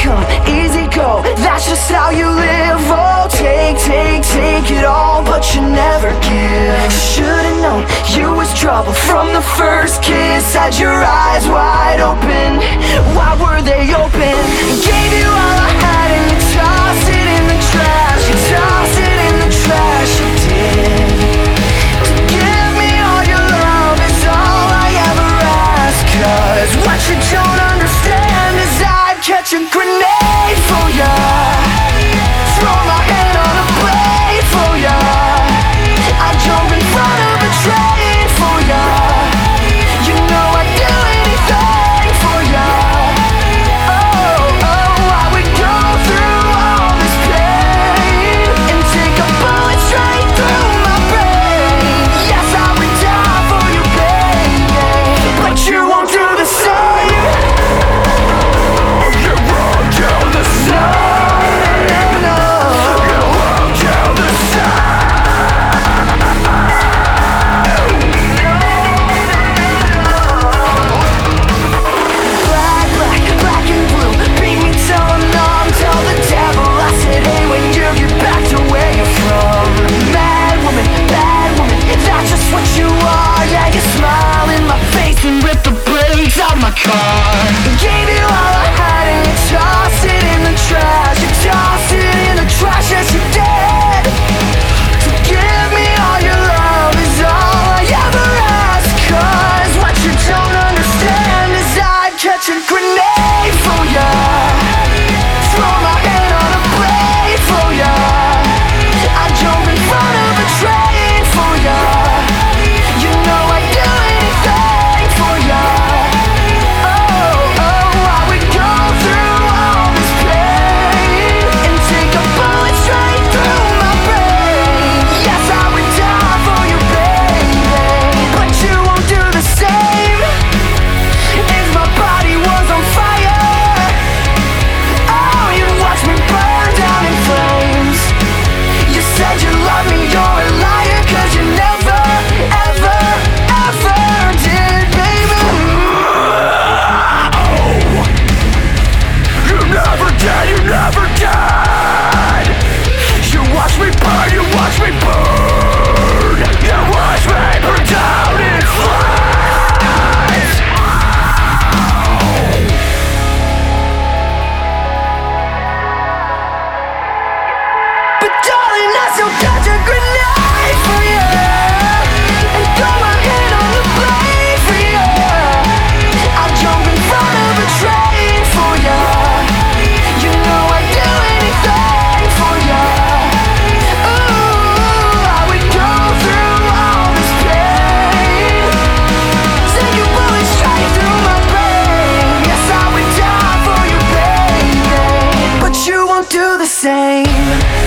come, easy go, that's just how you live. Oh, take it all, but you never give. Should've known you was trouble from the first kiss. Had your eyes wide open, why were they open? Gave you all I had and you tossed it in the trash. You tossed it in the trash, you did. To give me all your love is all I ever ask. 'Cause what you don't understand is I'd catch a grenade for ya, throw my hand on a blade for ya, I'd jump in front of a train for ya. You know I'd do anything for ya. Oh, I would go through all this pain and take a bullet straight through my brain. Yes, I would die for you, baby, but you won't do the same. You won't do the same. No, you won't do the same. Black and blue, beat me till I'm numb. Tell the devil I said, hey, when you get back to where you're from. Mad woman, bad woman, that's just what you are. Yeah, you smile in my face and rip the brakes out my car. Gave you all I had and you tossed it in the trash. You tossed it in the trash, yes you did. To give me all your love is all I ever ask. 'Cause what you don't understand is I'd catch a grenade for ya, throw my hand on a blade for ya, I'd jump in front of a train for ya. You know I'd do anything for ya. Oh, I would go through all this pain and take a bullet straight through my brain. Yes, I would die for you, baby, but you won't do the same. If my body was on fire, oh, you'd watch me burn down in flames. You said you love me, you're a liar, 'cause you never, ever, ever did, baby. You never did, you never did. You watch me burn, you watch me burn. You watch me burn down in flames. But darling, I still catch a grenade for you and throw my hand on the blade for you. I'll jump in front of a train for you. You know I'd do anything for you. Ooh, I would go through all this pain, take a bullet straight through my brain. Yes, I would die for you, baby, but you won't do the same.